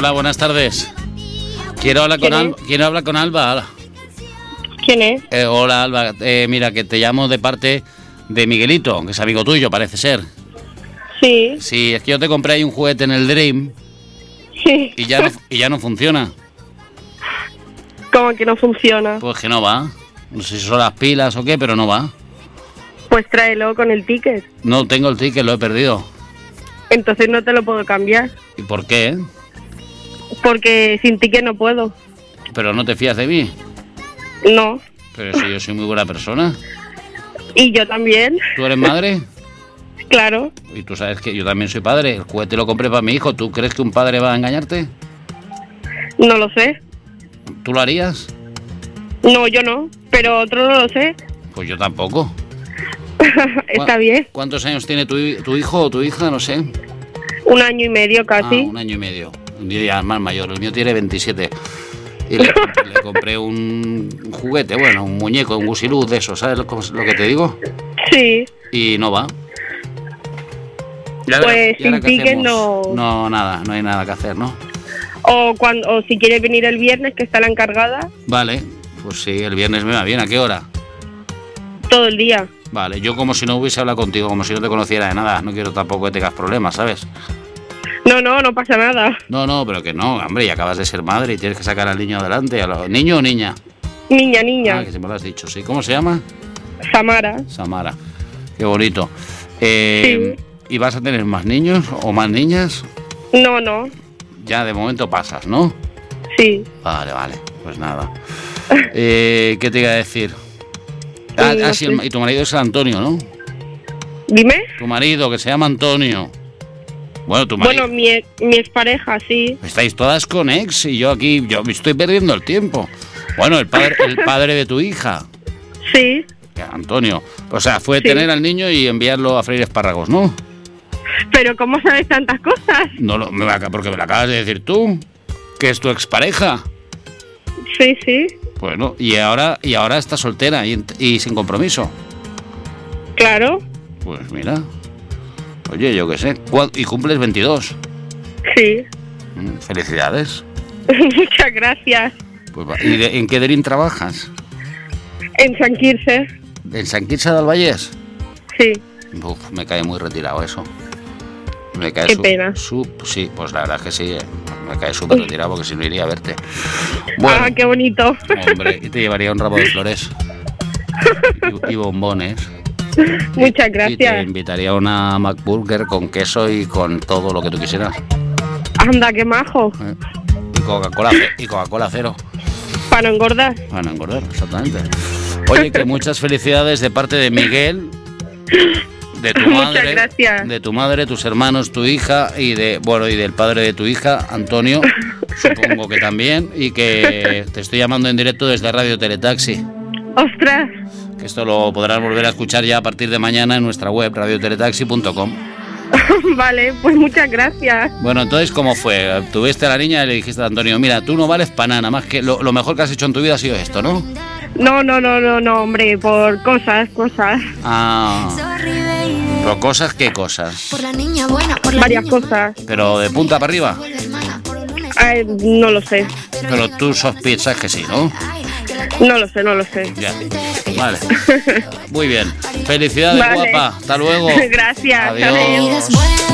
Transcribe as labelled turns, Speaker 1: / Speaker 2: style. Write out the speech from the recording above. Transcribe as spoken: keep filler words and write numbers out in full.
Speaker 1: Hola, buenas tardes. Quiero hablar con Alba. Quiero hablar con Alba.
Speaker 2: ¿Quién es?
Speaker 1: Eh, hola, Alba. Eh, mira, que te llamo de parte de Miguelito, que es amigo tuyo, parece ser.
Speaker 2: Sí.
Speaker 1: Sí, es que yo te compré ahí un juguete en el Dream.
Speaker 2: Sí.
Speaker 1: Y ya no, y ya no funciona.
Speaker 2: ¿Cómo que no funciona?
Speaker 1: Pues que no va. No sé si son las pilas o qué, pero no va.
Speaker 2: Pues tráelo con el ticket.
Speaker 1: No tengo el ticket, lo he perdido.
Speaker 2: Entonces no te lo puedo cambiar.
Speaker 1: ¿Y por qué?
Speaker 2: Porque sin ticket no puedo.
Speaker 1: ¿Pero no te fías de mí?
Speaker 2: No.
Speaker 1: Pero si yo soy muy buena persona.
Speaker 2: ¿Y yo también?
Speaker 1: ¿Tú eres madre?
Speaker 2: Claro.
Speaker 1: Y tú sabes que yo también soy padre. El juguete lo compré para mi hijo. ¿Tú crees que un padre va a engañarte?
Speaker 2: No lo sé.
Speaker 1: ¿Tú lo harías?
Speaker 2: No, yo no. Pero otro no lo sé.
Speaker 1: Pues yo tampoco.
Speaker 2: Está bien.
Speaker 1: ¿Cuántos años tiene tu, tu hijo o tu hija? No sé.
Speaker 2: Un año y medio casi.
Speaker 1: Ah, un año y medio. Un día más mayor. El mío tiene veintisiete. Y le, le compré un, un juguete, bueno, un muñeco, un gusiluz de eso, ¿sabes lo, lo que te digo?
Speaker 2: Sí.
Speaker 1: Y no va.
Speaker 2: Y ahora, pues y ahora sin ticket no...
Speaker 1: No, nada, no hay nada que hacer, ¿no?
Speaker 2: O, cuando, o si quieres venir el viernes, que está la encargada.
Speaker 1: Vale, pues sí, el viernes me va bien. ¿A qué hora?
Speaker 2: Todo el día.
Speaker 1: Vale, yo como si no hubiese hablado contigo, como si no te conociera de nada. No quiero tampoco que tengas problemas, ¿sabes?
Speaker 2: No, no, no pasa nada.
Speaker 1: No, no, pero que no, hombre, y acabas de ser madre y tienes que sacar al niño adelante. A lo... ¿Niño o niña?
Speaker 2: Niña, niña.
Speaker 1: Ah, que se me lo has dicho, sí. ¿Cómo se llama?
Speaker 2: Samara.
Speaker 1: Samara. Qué bonito. Eh, sí. ¿Y vas a tener más niños o más niñas?
Speaker 2: No, no.
Speaker 1: Ya de momento pasas, ¿no?
Speaker 2: Sí.
Speaker 1: Vale, vale, pues nada. Eh, ¿Qué te iba a decir? Ah, no ah, sí, el, y tu marido es Antonio, ¿no?
Speaker 2: Dime.
Speaker 1: Tu marido, que se llama Antonio. Bueno, tu marido.
Speaker 2: Bueno, mi, mi expareja, sí.
Speaker 1: Estáis todas con ex y yo aquí, yo me estoy perdiendo el tiempo. Bueno, el padre, el padre de tu hija.
Speaker 2: Sí.
Speaker 1: Antonio. O sea, fue
Speaker 2: sí.
Speaker 1: tener al niño y enviarlo a freír espárragos, ¿no?
Speaker 2: Pero ¿cómo sabes tantas cosas?
Speaker 1: No, lo, me, porque me lo acabas de decir tú. Que es tu expareja.
Speaker 2: Sí, sí.
Speaker 1: Bueno, y ahora, y ahora está soltera y, y sin compromiso.
Speaker 2: Claro.
Speaker 1: Pues mira. Oye, yo qué sé. ¿Y cumples veintidós?
Speaker 2: Sí.
Speaker 1: Felicidades.
Speaker 2: Muchas gracias.
Speaker 1: Pues, ¿y de, en qué Dream trabajas?
Speaker 2: En San Quirze.
Speaker 1: ¿En San Quirze del Vallés?
Speaker 2: Sí.
Speaker 1: Uf, me cae muy retirado eso. Me cae
Speaker 2: qué
Speaker 1: su,
Speaker 2: pena.
Speaker 1: Su, sí, pues la verdad es que sí. Eh. Me cae súper retirado porque si no iría a verte. Bueno,
Speaker 2: ah, qué bonito.
Speaker 1: Hombre, y te llevaría un ramo de flores. y, y bombones.
Speaker 2: Muchas
Speaker 1: y,
Speaker 2: gracias.
Speaker 1: Y te invitaría a una McBurger con queso y con todo lo que tú quisieras.
Speaker 2: Anda, qué majo.
Speaker 1: ¿Eh? Y Coca-Cola y Coca-Cola cero.
Speaker 2: Para no engordar.
Speaker 1: Para no engordar, exactamente. Oye, que muchas felicidades de parte de Miguel, de tu madre,
Speaker 2: muchas gracias.
Speaker 1: de tu madre, tus hermanos, tu hija y de bueno y del padre de tu hija, Antonio, supongo que también, y que te estoy llamando en directo desde Radio Teletaxi.
Speaker 2: ¡Ostras!
Speaker 1: Que esto lo podrás volver a escuchar ya a partir de mañana en nuestra web, radio teletaxi punto com.
Speaker 2: Vale, pues muchas gracias.
Speaker 1: Bueno, entonces, ¿cómo fue? Tuviste a la niña y le dijiste a Antonio, mira, tú no vales para nada, más que lo, lo mejor que has hecho en tu vida ha sido esto, ¿no?
Speaker 2: No, no, no, no, no, hombre, por cosas, cosas.
Speaker 1: Ah. ¿Pero cosas qué cosas?
Speaker 3: Por la niña buena, por la
Speaker 2: Varias
Speaker 3: niña
Speaker 2: cosas.
Speaker 1: ¿Pero de punta para arriba?
Speaker 2: Ay, no lo sé.
Speaker 1: Pero tú sospechas que sí, ¿no?
Speaker 2: No lo sé, no lo sé.
Speaker 1: Ya. Vale. Muy bien. Felicidades,
Speaker 2: vale.
Speaker 1: guapa. Hasta luego.
Speaker 2: Gracias.
Speaker 1: Adiós.